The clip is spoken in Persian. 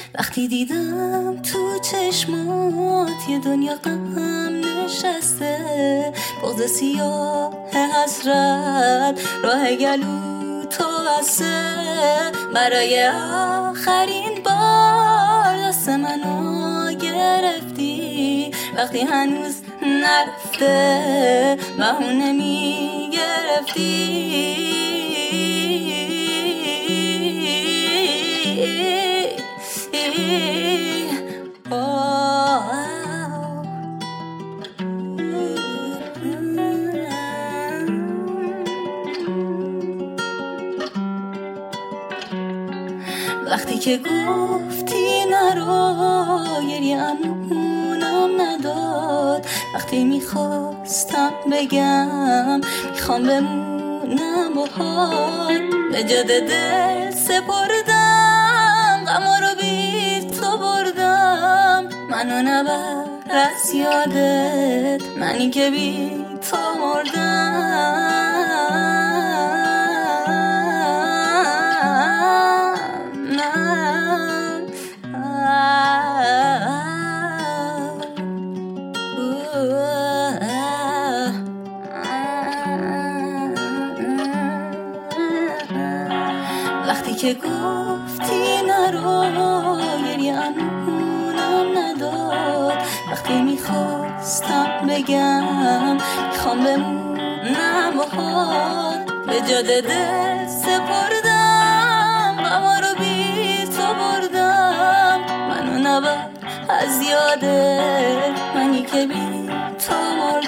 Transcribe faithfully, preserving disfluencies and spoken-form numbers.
وقتی دیدم تو چشمات یه دنیا غم نشسته، بغض سیاه حسرت راه گلو تو بسته، برای آخرین بار دست منو گرفتی وقتی هنوز نرفته بهونه می گرفتی. وقتی که گفتی نرو گریه امونم نداد، وقتی میخواستم بگم میخوام بمونم باهات، به جاده دل سپردم غما رو بی تو بردم، منو نبر از یادت منی که بی تو مردم. وقتی که گفتی نرو گریه امونم نداد، وقتی میخواستم بگم میخوام بمونم باهات، به جاده دل سپردم غما رو بی تو بردم، منو نبر از یادت منی که بی تو مردم.